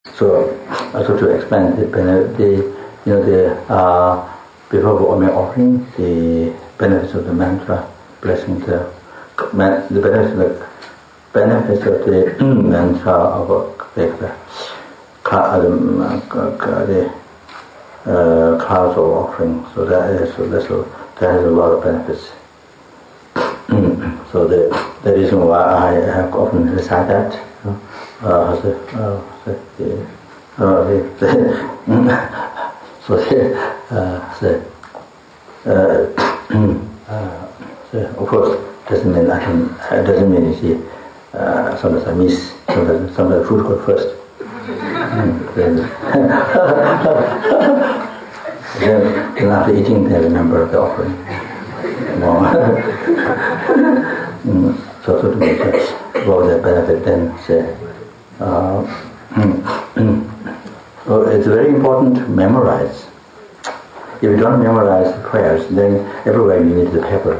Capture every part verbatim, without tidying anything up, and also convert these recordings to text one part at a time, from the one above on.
So, also to explain the, the you know the uh, before we offering the benefits of the mantra, blessing the the benefits of the benefits of the mantra of like the the uh, clouds of offering. So that is so that's a, that has a lot of benefits. So the the reason why I have often recite that. Uh, the, uh, the, the, uh, the, the, so the, uh, the, uh, uh, the, of course doesn't mean I can. Uh, doesn't mean you see. Uh, sometimes I miss. Sometimes sometimes food got first. Mm, then, then, then after eating, they remember the offering. mm, so to make about the benefit, then say. Uh, so it's very important to memorize. If you don't memorize the prayers, then everywhere you need the paper.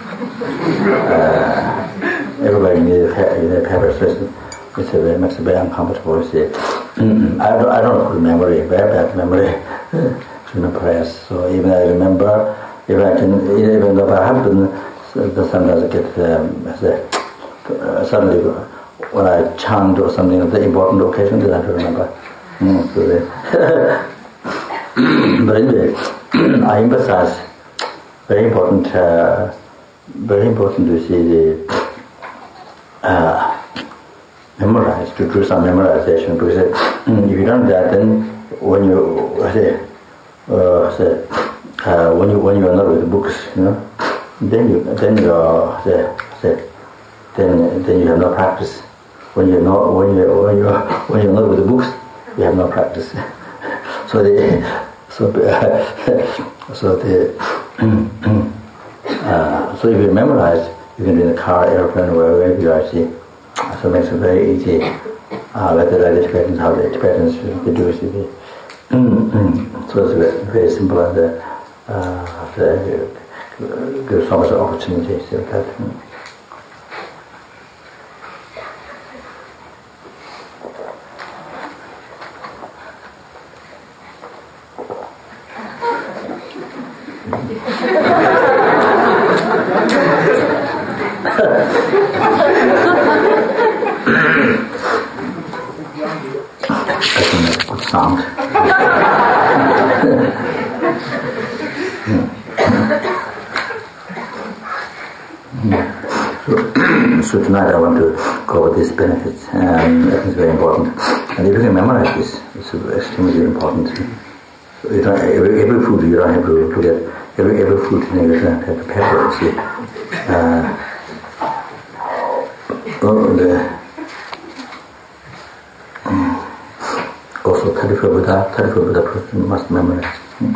Uh, everywhere you need the paper, you need paper. So it's, it's a very, makes it very uncomfortable. You see, I don't, I don't have memory, very bad memory to remember prayers. So even I remember, if I can, even though I happen, so sometimes I get um, uh, suddenly. When I chant or something of the important occasion, then I have to remember. Mm, so but anyway, I emphasize very important, uh, very important to see the uh, memorize, to do some memorization. Because uh, if you don't do that, then when you say, uh, say uh, when you when you are not with the books, you know, then you then you are say, say then then you have no practice. When you're not, when you when you when you're not with the books, you have no practice. so the so uh, so the uh, so if you memorize, you can be in the car, airplane, wherever you are. See, so it makes it very easy. Uh, like the like the Tibetans, how the Tibetans they do it. So it's very, very simple and uh, uh, gives so much opportunity. So that. Sound. so, so tonight I want to cover these benefits, and I think it's very important. And if you can memorize this, it's extremely important. So you don't, every, every food you don't have to, to get every every food you don't have to pepper. See, uh, oh, the. Also, thirty-four Buddha, thirty-four Buddha person must memorize.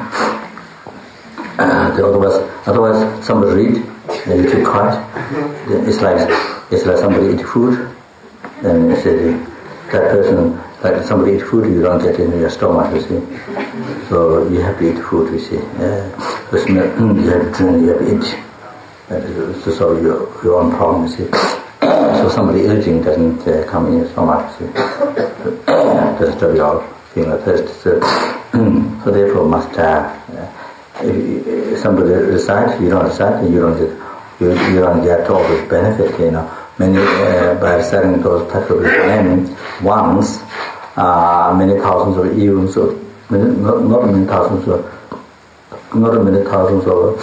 Uh, the otherwise, otherwise, somebody read, and you keep quiet. It's like it's like somebody eat food, then you say that person, like somebody eat food, you don't get it in your stomach. You see, so you have to eat food. You see, uh, so you have to drink, you have to eat. Uh, to solve your your own problem. You see, so somebody eating doesn't uh, come in your stomach. You see. Just to your feeling of thirst. So, so therefore, must uh, if, if somebody recites, you don't recite, you don't get you, you don't get all this benefit. You know, many uh, by reciting those types of names once, uh, many thousands of eons, or many, not not many thousands of not many thousands of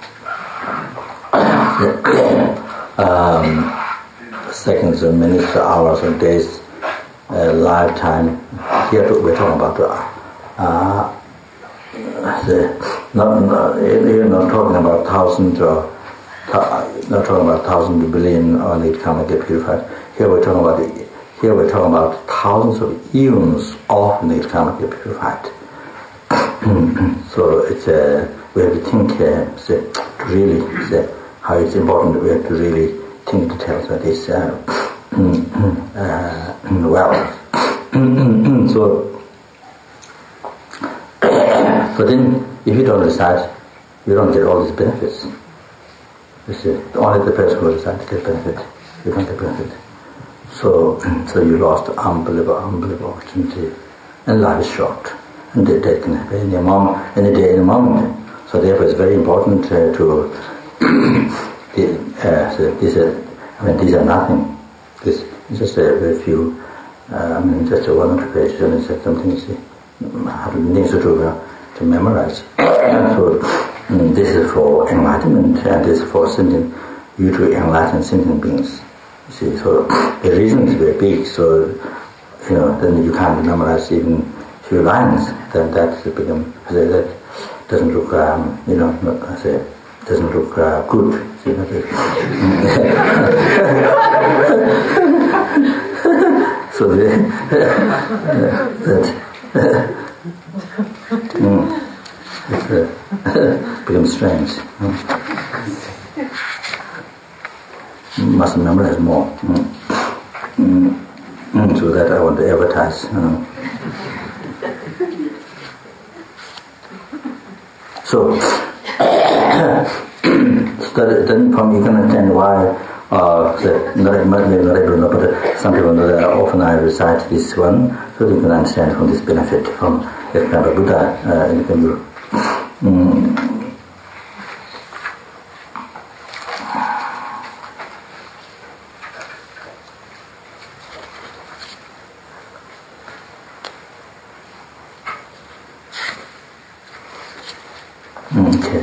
um, seconds, or minutes, or hours, or days. Uh, lifetime. Here we're talking about uh, the, not, not you're not talking about thousands or th- not talking about thousands, billion, or need come and get purified. Here we're talking about the, here we're talking about thousands of eons of need come and get purified. So it's uh, we have to think uh, say, to really say how it's important. We have to really think details of this. Uh, uh, well, so so then if you don't recite, you don't get all these benefits. You see, only the person who recites gets benefit. You don't get benefit. So so you lost unbelievable, unbelievable opportunity and life is short, and they, they can happen any moment, any day, any moment. So therefore, it's very important uh, to. uh, so these are, I mean, these are nothing. This is just a very few. Uh, I mean, just a one or two pages, and it's something you see, needs to do uh, to memorize. So um, this is for enlightenment, and this is for sending you to enlighten sentient beings. You see, so the reason is very big. So you know, then you can't memorize even few lines. Then that become I say, that doesn't look, um, you know, I say, doesn't look uh, good. See, that so the, that mm, it uh, becomes strange. Mm. Must memorize more. Mm. Mm. Mm. So that I want to advertise. Mm. So, that, then from you can understand why uh, the, not, not, not everyone, but some people know that often I recite this one, so you can understand from this benefit from the example of Buddha uh, in the Guru. Mm. Okay.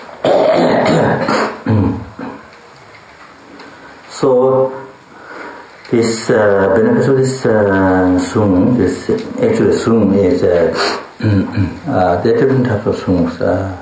So this uh, benefit of this uh, sung, this actually sung is uh, uh, there are different types of sungs. Uh,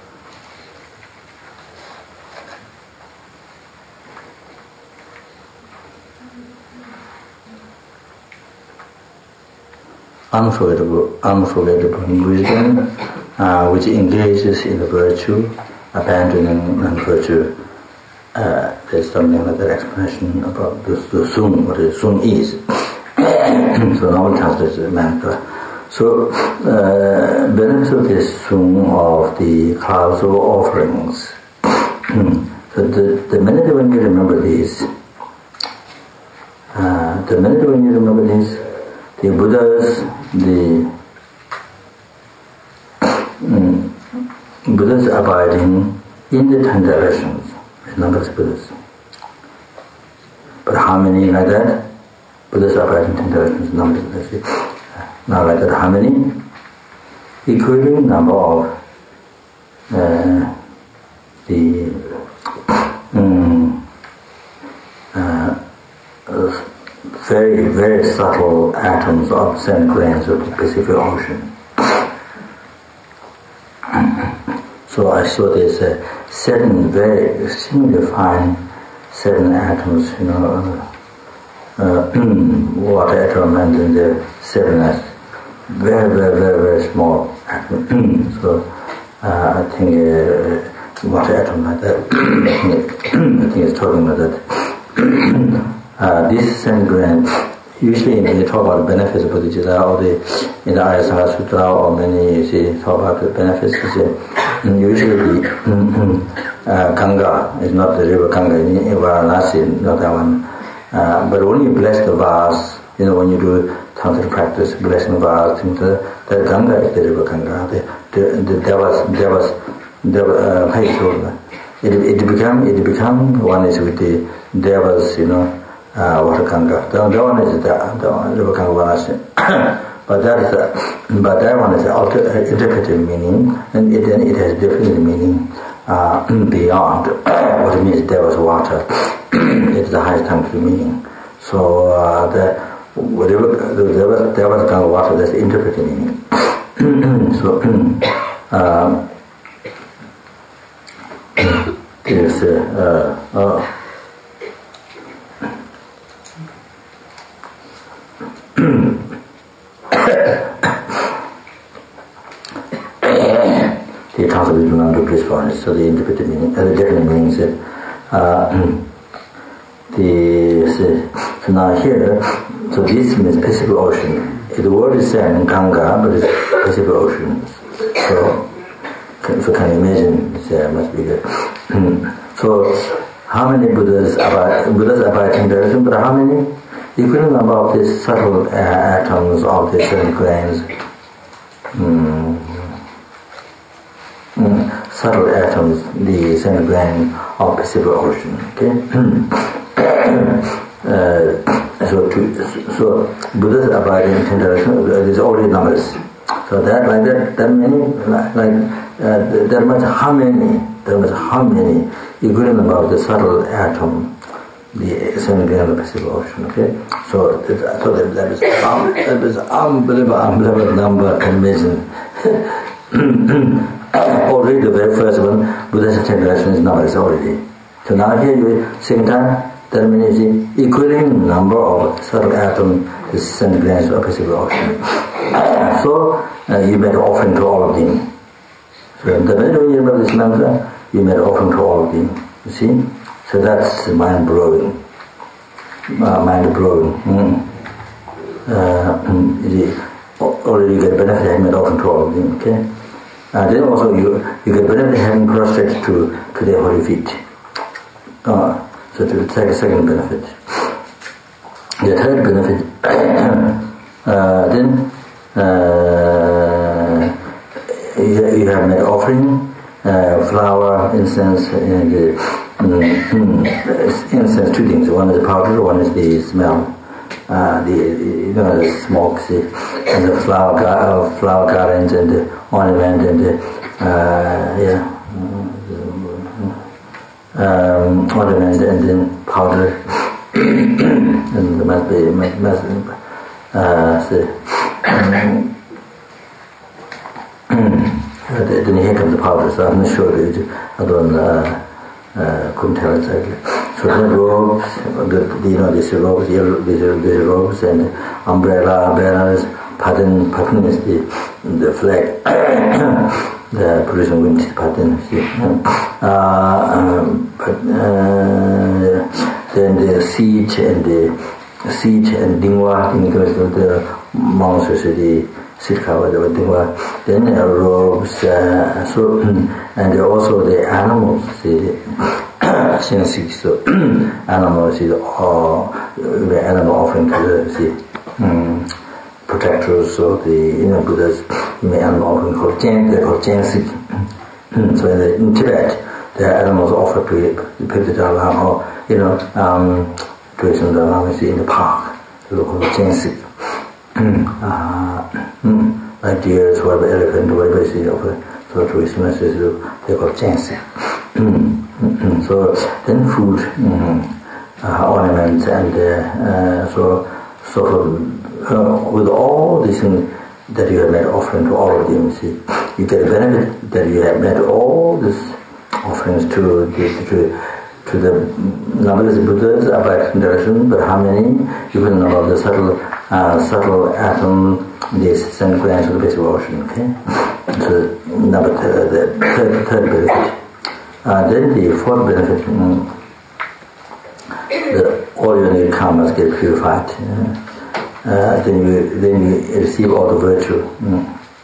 unforgettable, unforgettable wisdom, uh, which engages in the virtue, abandoning non-virtue. Uh, there's something like that explanation about the, the sung, what the sung is. So normally translated as mantra. So uh, benefit of this sung of the causal offerings. So the, the minute when you remember these, uh, the minute when you remember these, the Buddhas, the um, Buddhas abiding in the ten directions. Numbers of Buddhas. But how many like that? Buddhas abiding in ten directions, numbers of Buddhas. Now like that, how many? Equivalent number of uh, the um, uh, uh, very, very subtle atoms of sand grains of the Pacific Ocean. So I saw there's uh, seven very extremely fine seven atoms, you know, uh, uh, water atom, and then the seven as very, very, very, very small atom. So uh, I think uh, water atom like that. I think it's talking about that. Uh, this sand grain, usually when you talk about the benefits of Bodhicitta, or the, in the Arya Sangha Sutra, or many you see talk about the benefits, you see, usually the uh, Ganga is not the river Ganga, in Varanasi, not that one. Uh, but when you bless the vase, you know, when you do tantric practice, blessing the vase, things like that, the Ganga is the river Ganga. The, the, the devas, devas, devas, uh, it, it become, it become one is with the devas, you know, uh, water Ganga. The, the one is the, the river Ganga Varanasi. But that is, a, but that one is alter, uh, interpretive meaning, and it, then it has definite meaning uh, beyond what it means. There was water. It's the highest tantric meaning. So uh, the whatever there was there was kind of water. That's the interpretive meaning. So um, there's uh, uh, the concept is not to bliss. So the interpretive meaning, uh, the definite meaning is uh, the so, so now here, so this means Pacific Ocean. The word is saying Ganga, but it's Pacific Ocean. So, so can you imagine? It's uh, much bigger. So how many Buddhas abide? Buddhas abide in direction, but how many? equivalent number of the subtle uh, atoms of the seven grains. Mm. Mm. Subtle atoms, the seven grain of Pacific Ocean. Okay. uh, so, to, so Buddha's abiding in ten directions. There's already numbers. So that like that, that many like uh, that much how many that much how many equivalent number of the subtle atom. The seven grains of the Pacific Ocean, okay? So, so that, that, is, um, that is unbelievable, unbelievable number combination. Already the very first one, Buddha's ten directions number is already. So now here you second time, that means the equivalent number of subtle atom is seven grains of the Pacific Ocean. So uh, you made offering to all of them. So the minute you remember this mantra, you made offering to all of them. You see? So that's mind blowing. Uh, mind blowing. Mm. Uh, the, already you get benefit having made offering to all of them. Okay. Uh, then also you you get benefit having prostrated to to their holy feet. Uh, so to take a second benefit. The third benefit. uh, then uh, you, you have made offering. Uh, flower, incense, and uh, mm, incense, two things. One is the powder, one is the smell. Uh, the you know the smoke, see, and the flower, uh, flower garlands and the ornament and the uh, yeah, um, ornament and then powder, and there must be must, uh, see. Um, Uh, then here comes the powder, so I'm not sure that I don't uh, uh, couldn't tell exactly. So the robes, the, you know, these robes, yellow, these, these robes and umbrella, banners, pattern, pattern is the the flag, the Buddhism wind pattern. See, uh, um, but uh, then the siege and the siege and dingwa, the monsters, the Sitka, whatever they were. Then uh, robes, uh, so, and also the animals, the so animals is all the animal offering to the, the um, protectors of the you know Buddha's animal offering called Jen, they're called Jensik. So in, the, in Tibet, the animals offered to the Dalai Lama, or you know, um, to the Dalai Lama in the park, so called Jensik. Uh, mm, like deers, whatever, elephant, whatever is offered, so to his message, they call Jansi. So then food, mm, uh, ornaments, and uh, uh, so so for, uh, with all these things that you have made offering to all of them, see, you get a benefit that you have made all these offerings to the to, to the numberless Buddhas about direction, but how many? You will know about the subtle. Uh, subtle atom, this seven grains of the Pacific Ocean, okay? So, number th- the third, third benefit. Uh, then the fourth benefit, um, the, all your negative karmas get purified. Uh, uh, then you then you receive all the virtue. Um,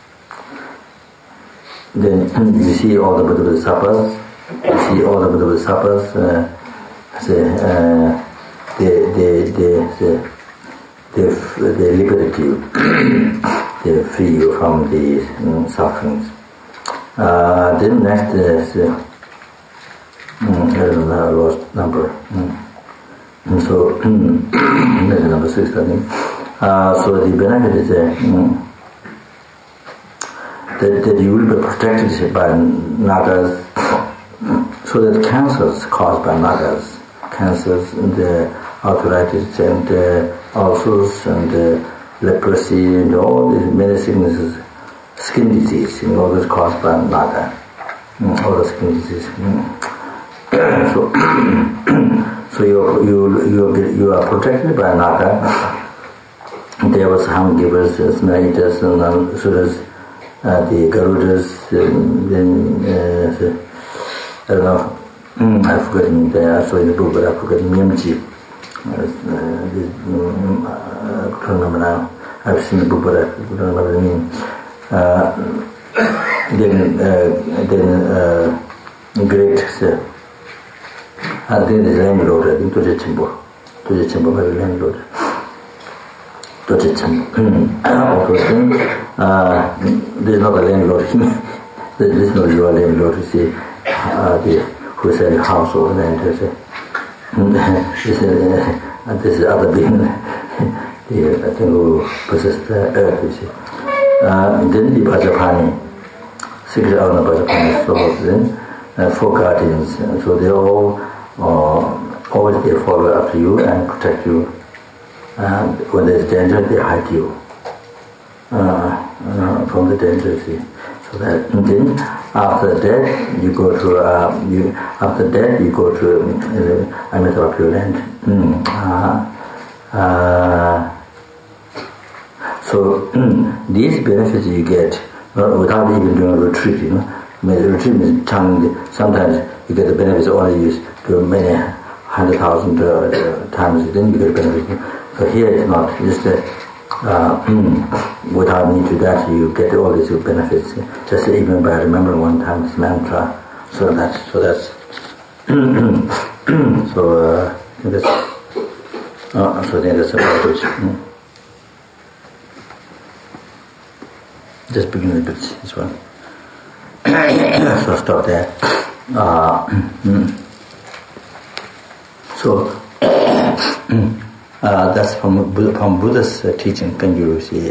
then you see all the Buddha Sappas, you see all the Buddha Sappas, uh, the, uh, the, the, the, the They, they liberate you, they free you from these um, sufferings. Uh, then next is, uh, um, I don't know, I lost number. Um, and so, um, that's number six, I think. Uh, so the benefit is uh, um, that, that you will be protected by nagas, so that cancers caused by nagas, cancers and the arthritis and uh, ulcers and uh, leprosy and all these many sicknesses, skin disease, you know, all this caused by naga, mm, all the skin disease. Mm. so, so you you you you are protected by naga. There was harm givers, smell eaters, and um, so there's uh, the garudas, and then uh, the, I don't know. Mm, I've forgotten. I saw in the book, but I've forgotten Nyamji. Uh, uh, I don't remember now. I've seen the book, but I don't remember the name. Uh, then, uh, then uh, great. Uh, I think the landlord. I think Toje Chimbo. Toje Chimbo was the landlord. But it's all those things. Uh, there's not a landlord. There's no your landlord to see uh, the, who selling house or land. This is uh, this is other being the I think who possess the earth. You see. Uh, then the Bhajapani, secret owner Bhajapani, so then uh, four guardians. So they all uh, always they follow after you and protect you. And when there's danger, they hide you uh, uh, from the danger. See, so that then after death you go to uh, you after death you go to uh, a matter of your land. Mm. Uh, uh, so mm, these benefits you get uh, without even doing a retreat. You know, I mean, retreat means sometimes you get the benefits only used to many hundred thousand uh, times. Then you get benefits. So here it's not just that uh, without need to that you get all these benefits just even by remembering one time this mantra. So that's so that's so uh, I think that's uh, so I think that's about it. Mm. Just begin with this, this one. So stop there. Uh, mm. So. Uh, that's from from Buddha's uh, teaching. Can you see?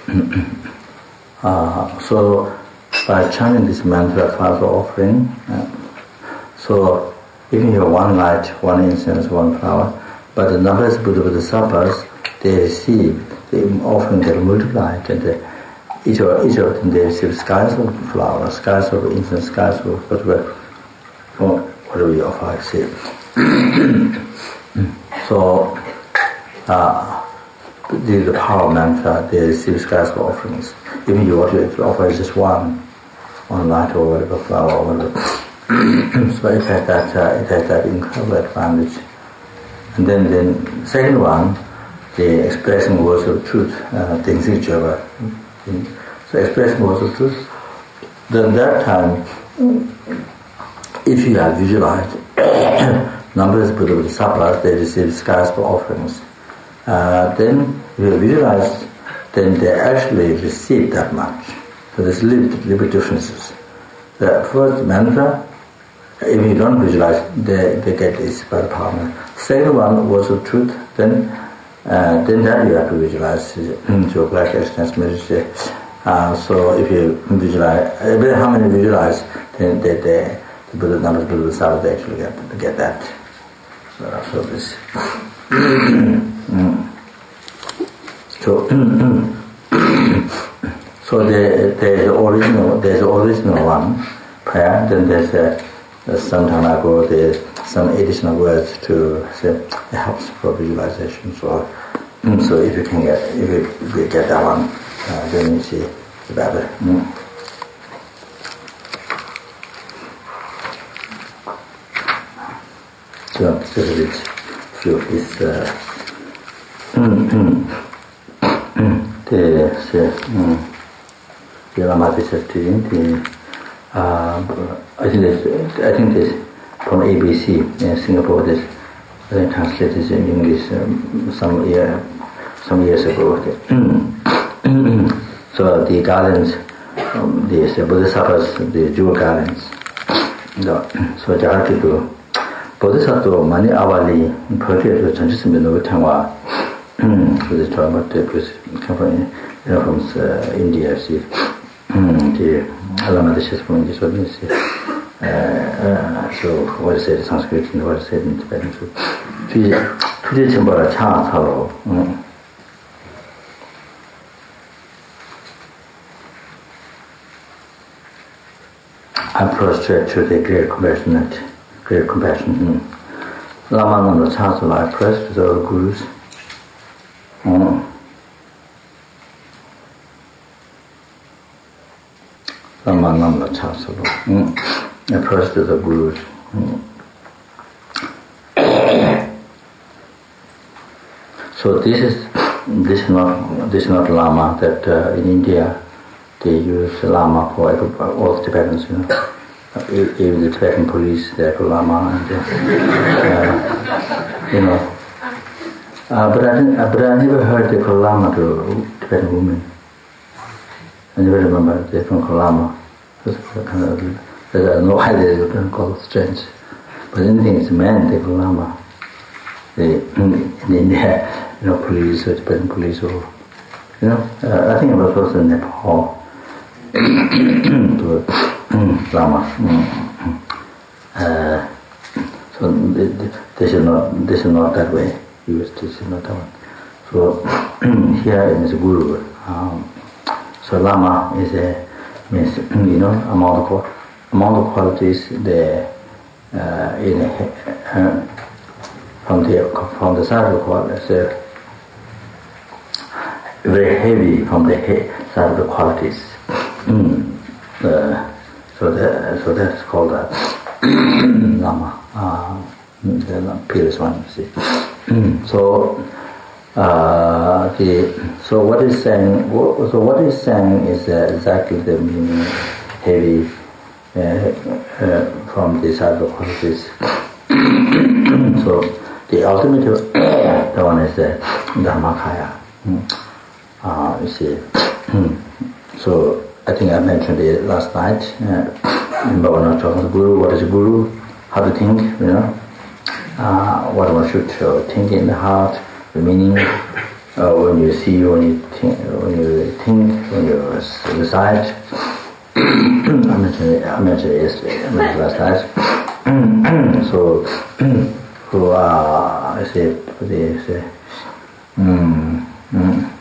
uh, so by chanting this mantra, flower offering. Uh, so even you have one light, one incense, one flower, but the numbers of Buddha Bodhisattvas they receive, they often get multiplied, and they, each of each of them they receive skies of flowers, skies of incense, skies of whatever, whatever you offer. I see. So. Uh, the, the power of mantra, they receive skies of offerings. Even you want to offer just one, one light or whatever flower or whatever. So it has that, uh, it has that incredible advantage. And then the second one, the expressing words of truth, uh, things each other. So expressing words of truth. Then that time, if you have visualized numbers of Buddha Bodhisattvas, they receive skies of offerings. Uh, then if you visualize, then they actually receive that much. So there's little, little differences. The first mantra, if you don't visualize, they, they get this by the power. Second one, words of truth, then uh, then that you have to visualize into black extents meditation. Uh, so if you visualize, uh, how many visualize, then they, they, the Buddha numbers, Buddha Bodhisattvas, they actually get, get that. Uh, so this. Mm. So, so the the original there's the original one prayer. Then there's a, a some time ago there's some additional words to say it helps for visualization. So, so if you can get if you, if you get that one, uh, then you see the better. Mm. So this is a bit few of this. Uh, the the Lama teaching the uh, I think this I think this from A B C in Singapore. This uh, translated in English um, some year some years ago. So the gardens, um, the, the Bodhisattvas, the jewel gardens. No. So the article Bodhisattva mani avali project transition over Tangwa. So this talk about the come from you know from uh, India. See, the Lama dishes from India. So this uh, uh, so what is it Sanskrit and what is it in Tibetan? So, today chambara cha thalo. I prostrate to the great compassionate, great compassion. Lama Nanda Chansala, I press to the gurus. Mm. Lama Nanda Chansala. Mm. I press to the gurus. Mm. So this is this is not this is not Lama that uh, in India they use Lama for all the Tibetans, you know. Even the Tibetan police, they have a Lama, and uh, uh, you know. Uh, but I didn't, uh, but I never heard they call Lama to Tibetan women. I never remember they from Lama. Kind of, I have no idea they don't call it strange. But anything is man, they call Lama. They, in India, you know, police or Tibetan police or, you know, uh, I think it was also in Nepal. to Lama. Uh, so they, they should not, they should not that way. Used to should not that one. So here is a guru. Um, so Lama is a means, you know, among the among the qualities the uh, in uh, from the from the side of the qualities, uh, very heavy from the he, side of the qualities. Mm. Uh, so that so that's called a Lama. Uh, the previous one, see. So uh, the so what is saying? So what is saying is uh, exactly the meaning heavy uh, uh, from the side of qualities. So the ultimate the one is the Dharmakaya. Uh, you see. So I think I mentioned it last night. Uh, in Bhavana talking to Guru. What is a Guru? How to think? You know. Uh, what one should uh, think in the heart, the meaning uh, when you see, when you think, when you think, when you recite. I mentioned it, I mentioned it yesterday, I mentioned last night. So, who uh, I say, they say, mm, mm,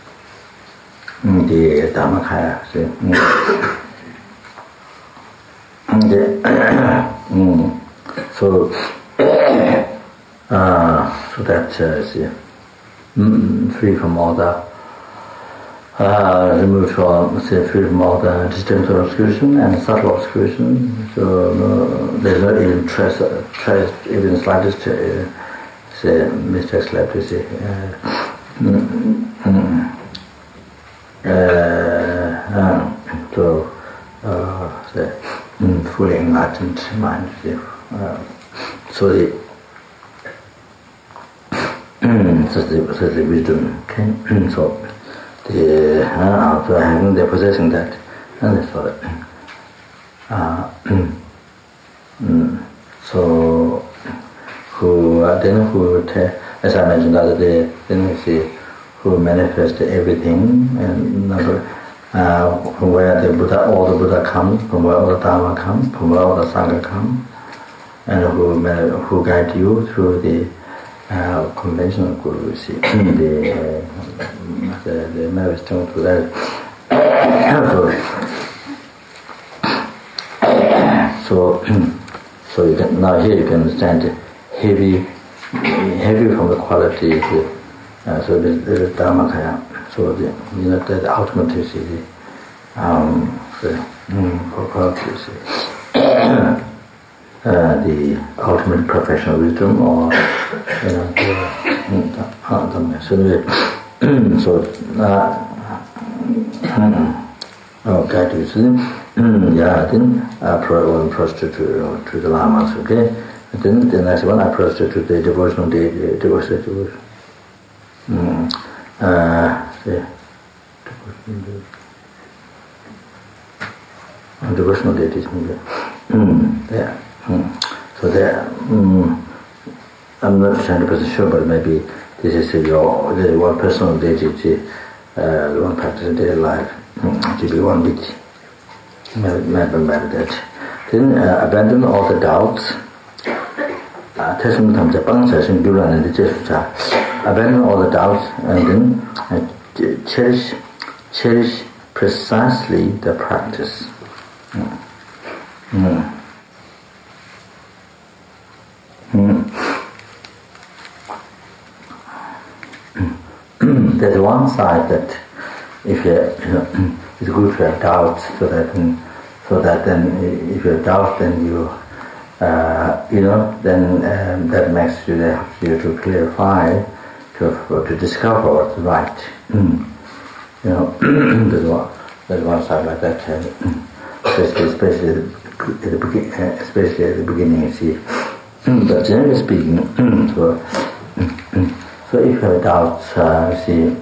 the Dharmakaya, say, mm, the, mm, so. Uh, so that uh, is uh, mm, free from all the uh, removed from say free from all the distant obscuration and subtle obscuration. So uh, there's not even trace, uh, trace even slightest uh, say mistakes left. You see, uh, mm, mm, uh, uh, so uh, say mm, fully enlightened mind. Uh, so the such the, such the wisdom, okay? So the uh, after having the possessing that, and that's all. Uh, mm, so who uh, then who te- as I mentioned the other day, then we see who manifest everything and number uh, from where the Buddha, all the Buddha comes, from where all the Dharma comes, from where all the Sangha comes, and who who guide you through the uh, conventional Guru, see, the uh, the, the marriage to that. so, so you can now here you can understand heavy, heavy from the quality. Uh, so this, this is Dharmakaya. So the you know the, the ultimate is the um the mm, quality. Uh, the ultimate professional wisdom, or you know, the, uh, the, so anyway, so uh, oh, guide you, so yeah, then I pro one prostitute to, to the lamas, okay, and then the next one I prostitute to the devotional deity, devotional devotion. Mm. Uh, see, devotional deity. Devotional deities, maybe. Mm, yeah. Mm. So there, mm, I'm not one hundred percent sure, but maybe this is uh, your the one personal deity, uh, the one practice in daily life, mm, to be one bit, maybe that. Then uh, abandon all the doubts. Abandon all the doubts and then uh, cherish, cherish precisely the practice. Mm. Mm. Mm. There's one side that if you, you know, it's good to have doubts, so that so that then if you have doubts, then you uh, you know then um, that makes you helps you to clarify, to to discover what's right. Mm. You know, there's one there's one side like that, uh, especially especially at the beginning, especially at the beginning. You see. But generally speaking, so, So if you have doubts, uh, you see,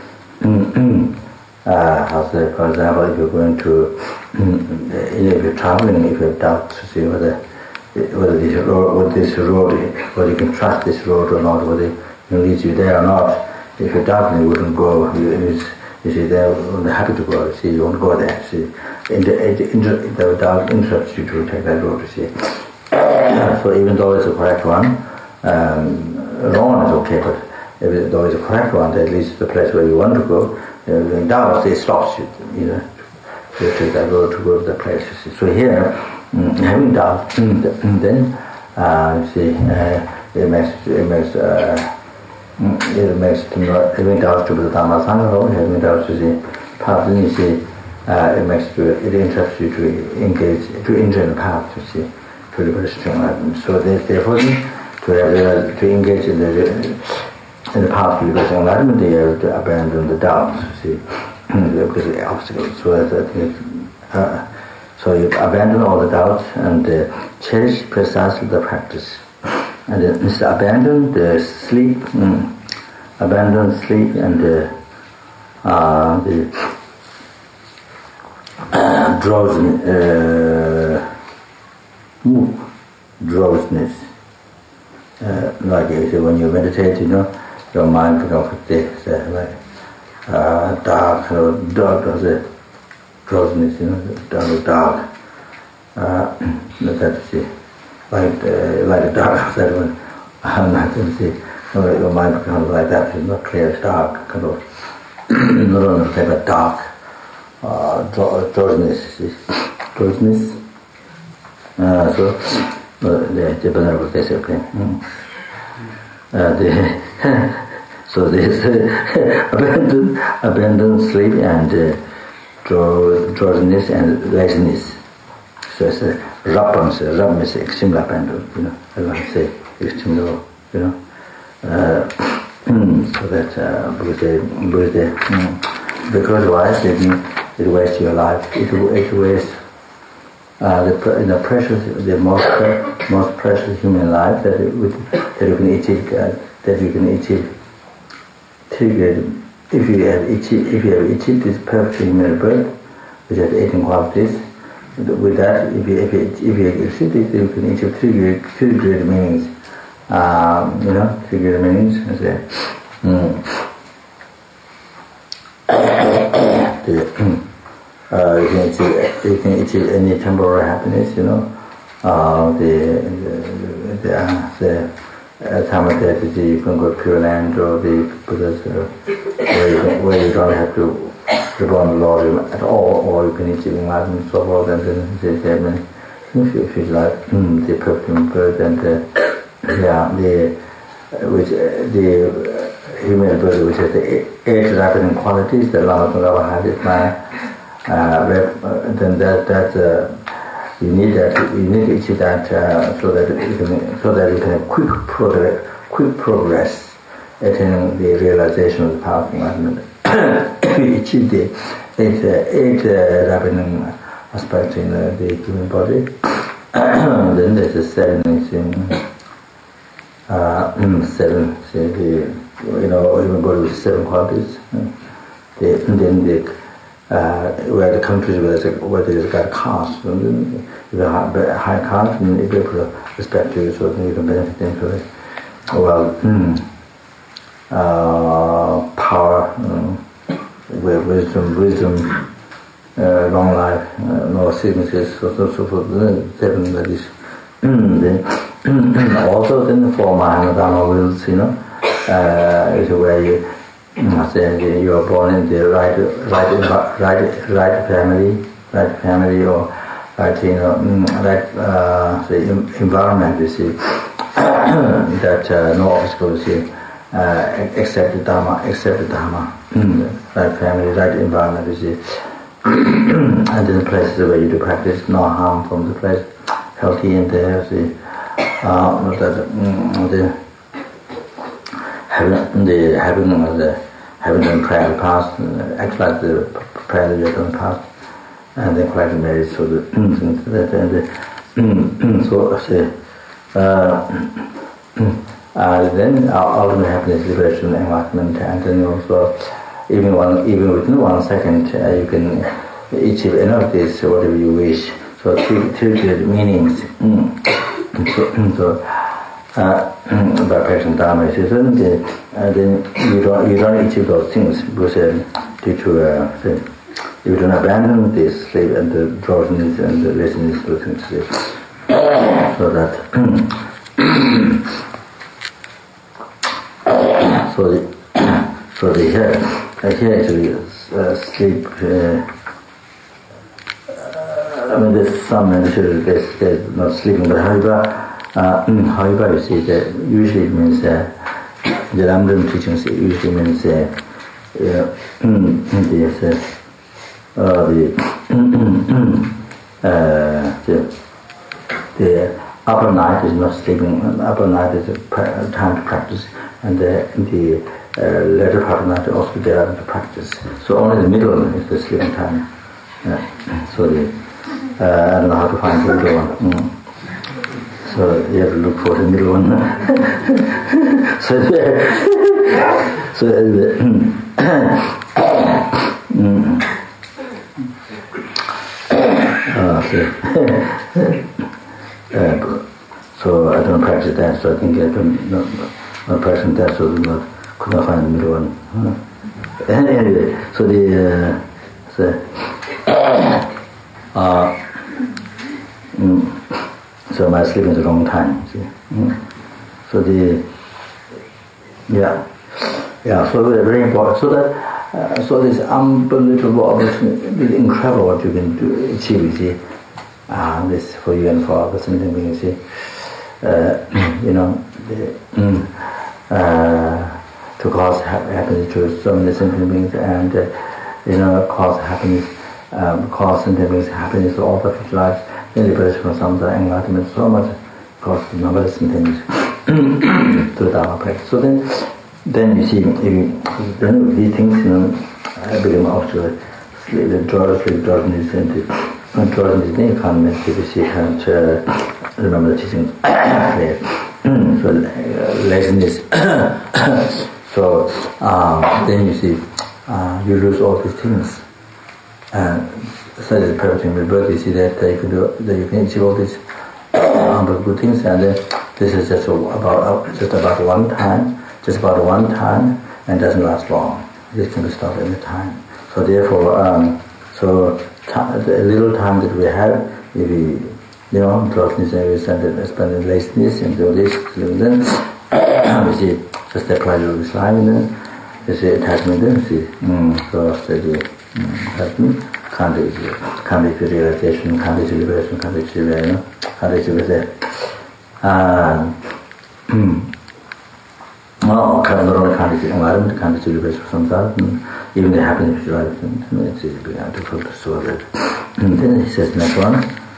uh, how say, for example, if you're going to, if you're traveling, if you have doubts to see whether whether this road, whether this road, whether you can trust this road or not, whether it leads you there or not. If you're doubting, you wouldn't go. You, you see, they're happy to go. You see, you won't go there. You see, inter, inter, the doubt interrupts you to take that road. You see, so even though it's a correct one, um, wrong one is okay, but if though it's a correct one, that leads to the place where you want to go. Uh, in doubt, it stops you, you know, to take that road to go to the place. You see. So here, mm, having doubt, mm, then uh, you see, uh, it makes it makes. Uh, it makes to not having doubts to the Dhamma Sangha, having doubts to see path, then you see, uh, it makes to, it interests you to engage, to enter the path, you see, to the very strong enlightenment. So therefore, to, uh, to engage in the in the path to the enlightenment, they have to abandon the doubts, you see, because of the obstacles. So that I think, uh, so you abandon all the doubts and uh, cherish precisely the practice. And uh, abandon the sleep, mm, abandon sleep and uh, uh, the uh, drowsiness, uh, drowsiness. Uh, like you say, when you meditate, you know, your mind becomes like, like uh, dark, you know, dark, or the drowsiness, you know, dark, dark. Uh, that's it. Like uh, like a dark outside when I'm not going to see your mind becomes like that. It's not clear, it's dark, kind of not only like a dark uh, drowsiness, drowsiness. Uh, so uh, the the venerable they say, okay. Mm. Uh, the so this uh, abandon abandon sleep and uh, drowsiness and laziness. So it's a Rapam says, Ram is extreme abandon, you know, I want to say extreme low, you know. Uh, so that, uh, because they, because they, mm, because why? It, it wastes your life, it, it wastes uh, the, you know, precious, the most, most precious human life that, it, with, that you can achieve, uh, that you can achieve, triggered, if you have achieved, if you have achieved this perfect human birth, which has eighteen qualities. With that, if you if you if you exceed it, you can achieve three great three great meanings. Um, you know, three great meanings. I say, mm. the, uh, you can achieve you can achieve any temporary happiness. You know, uh, the the the, uh, the uh, time of death, you can go to Pure Land or the Buddha's uh, where you can, where you don't have to reborn the Lord at all, or you can achieve enlightenment and so forth, and then they say, if you feel like mm, the perfect birth and the, yeah, the, uh, which, uh, the uh, human birth, which has the eight rapid qualities that Lama Tsongkhapa had in mind, uh, then that, that uh, you need that, you need to achieve that uh, so that you can, so that you can have quick progress, quick progress attaining the realization of the power of enlightenment. If you achieve the eight, uh, eight uh, rapid aspects in uh, the human body, then there's a seven, uh, seven, say the, you know, human body with seven qualities. Uh, the, and then the, uh, where the countries where there's, a, where there's got caste, and then if you have a high caste, and if people respect you, so then you can benefit them from it. Well, mm, Uh, power, um, wisdom, wisdom, uh, long life, uh, no sicknesses, so so so forth. Seven that is. Then also then for Mahanadama wills, you know, uh, is where you say you are born in the right, right, right, right family, right family, or right, you know, right, uh, say environment. You see that uh, no obstacles here. Uh, accept the Dharma, accept the Dharma, mm. right family, right environment, you see. And in the places where you do practice, no harm from the place, healthy and there, see. Uh, that, mm, the having the having the having done prayer in the past, uh, act like the prayer that you have done in the past, and then quite married, so the that and the so say. Uh, uh, then our ultimate happiness, liberation, enlightenment, and then also even one, even within one second, uh, you can achieve any of this, whatever you wish. So three, three good meanings. Mm. So, so uh, by practicing Dharma, so then, uh, then you don't you don't achieve those things because uh, due to uh, say, you don't abandon this sleep and the drowsiness and the laziness to things. So that so the so the here uh, here actually uh, sleep. Uh, I mean, there's some there's, there's not sleeping, but however, uh, however, you see that usually it means uh, the Ramban teachings usually means uh, uh, the uh, the, uh, the the upper night is not sleeping. Upper night is a pra- time to practice, and the the uh, later part of the night also there to practice. So only the middle is the sleeping time. Yeah. So the Uh, I don't know how to find the middle one. Mm. So you have to look for the middle one. so there. So the, mm. uh, so, uh, so I don't practice that. So I think I don't not, not practice that. So not, could not find the middle one. Uh. Anyway, so the uh, so. Uh, mm, so my sleeping is a long time. See? Mm. So the yeah yeah so very, very important. So that uh, so this unbelievable opportunity, incredible what you can do achieve. You see, uh, this for you and for others. And then you see, uh, you know, the, mm, uh, to cause happiness to so many sentient beings, and uh, you know, cause happiness. Um, cause and brings happiness to all perfect life, then liberation from samsara, enlightenment, so much cause numbers and things to the Dharma practice. So then, then you see, you, then these things, you know, I become also the draw, sleep, drowsiness, and the drowsiness, then you can't meditate, you see, can't uh, remember the teachings. So uh, laziness. So uh, then you see, uh, you lose all these things. And such is perfect rebirth. You see that uh, you can do that, you can achieve all these uh, good things, and uh, this is just about uh, just about one time, just about one time, and doesn't last long. This can be stopped any time. So therefore, um, so t- the little time that we have, if we, you know, drowsiness and we spend spend in laziness and do this, then we see just the pleasure of this life, and then you see attachment. Then you see, mm, so steady. Happening, can't be, can't be realization, can't be liberation, can't be liberation, can't be liberation. Oh, not only can't be environment, can't be liberation from samsara, even the happiness of life, it's easy difficult to solve it. And then he says next one,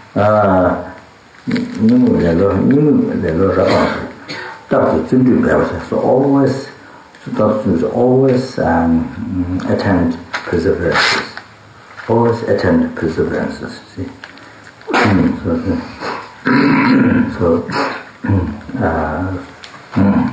Nimu lelo, Nimu lelo rapa, Doctor Jundu Bhavasa. So always, so Doctor always um, attend perseverances. Always attempt perseverances. See, so, so uh,